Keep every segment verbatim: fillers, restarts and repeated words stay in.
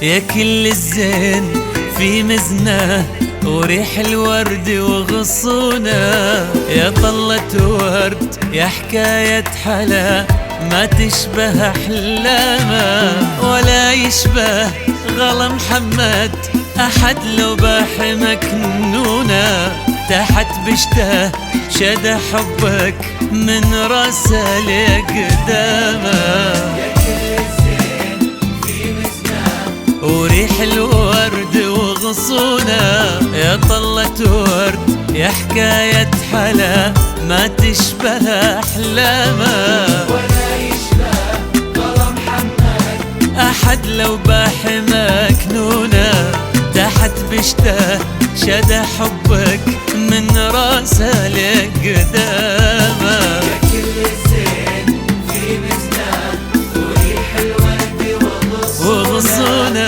يا كل الزين في مزنه وريح الورد وغصونه، يا طلة ورد يا حكاية حلا ما تشبه أحلامه، ولا يشبه غلا محمد أحد لو باح مكنونه، تحت بشته شد حبك من راسه لقدامه، يا كل الزين في مزنه وريح الورد وغصونه، يا طلة ورد يا حكاية حلا ما تشبه أحلامه، ولا يشبه غلا محمد أحد لو باح مكنونه، تحت بشته شد حبك من راسه لقدامه، يا كل الزين في مزنه وريح الورد وغصونه،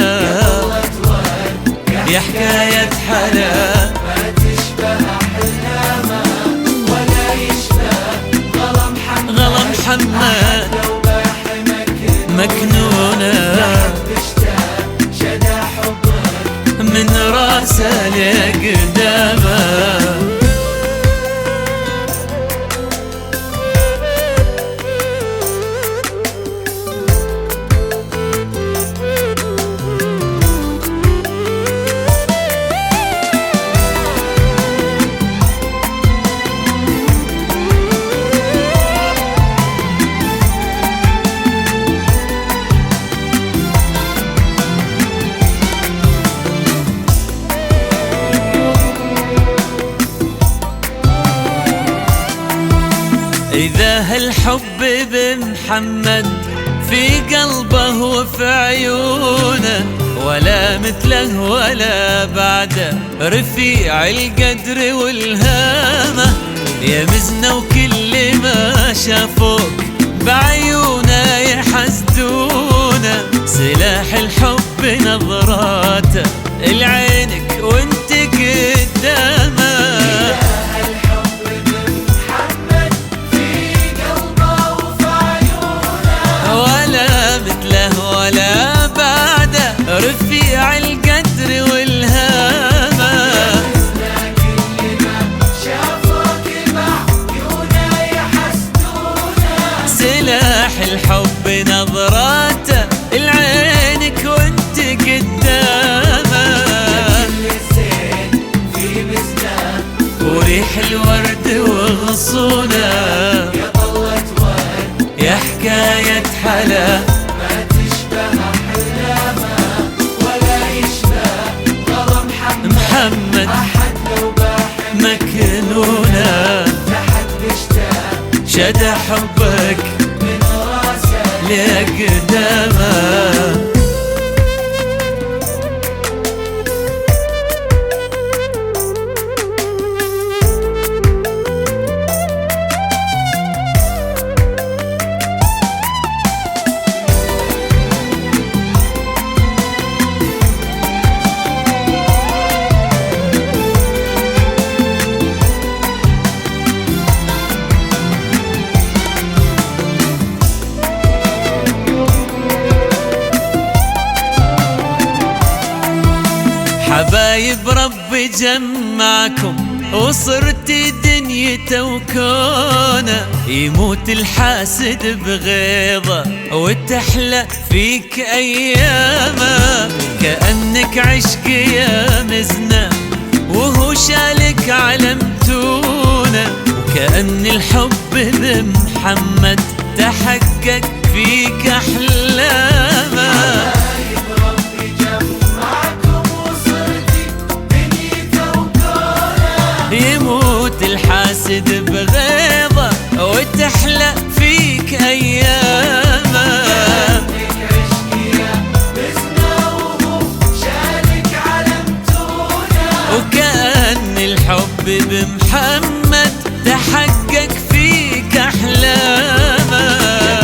يا حكاية حلا ما تشبه أحلامه، ولا يشبه غلا محمد غلا محمد لو باح مكنونه، مكنونه، بشتاق شدا حبك من راسه لقدامه. إذا هالحب بمحمد في قلبه وفي عيونه، ولا مثله ولا بعده رفيع القدر والهامة، يا مزنه وكل ما شافوك بعيونه يحسدونه، سلاح الحب نظراته العينك وانت قدامه، ولا بعده رفيع القدر والهامة، كل ما شافوك بعيونه يحسدونه، سلاح الحب نظراته العينك وانت قدامه، كل الزين في مزنه وريح الورد وغصونه، يا طلة ورد يا حكاية حلا ما تشبه أحلامه، ولا يشبه غلا محمد محمد أحد لو باح مكنونه، تحت بشتاق شد حبك من راسه لقدامه. حبايب ربي جمعكم وصرت دنيته وكونه، يموت الحاسد بغيظه وتحلى فيك ايامه، كأنك عشق يا مزنه وهو شالك علمتونه، وكأن الحب بمحمد تحقق فيك احلامه، يموت الحاسد بغيظه وتحلى فيك ايامه، وكأن الحب بمحمد تحقق فيك احلامه،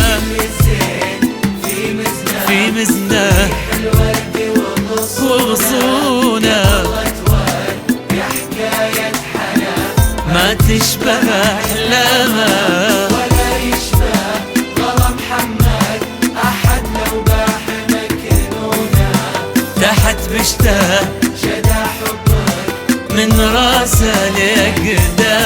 في مزنه وغصونه ما تشبه أحلامه، ولا يشبه غلا محمد أحد لو باح مكنونه، بشتاق شدا حبك من راسه لقدام.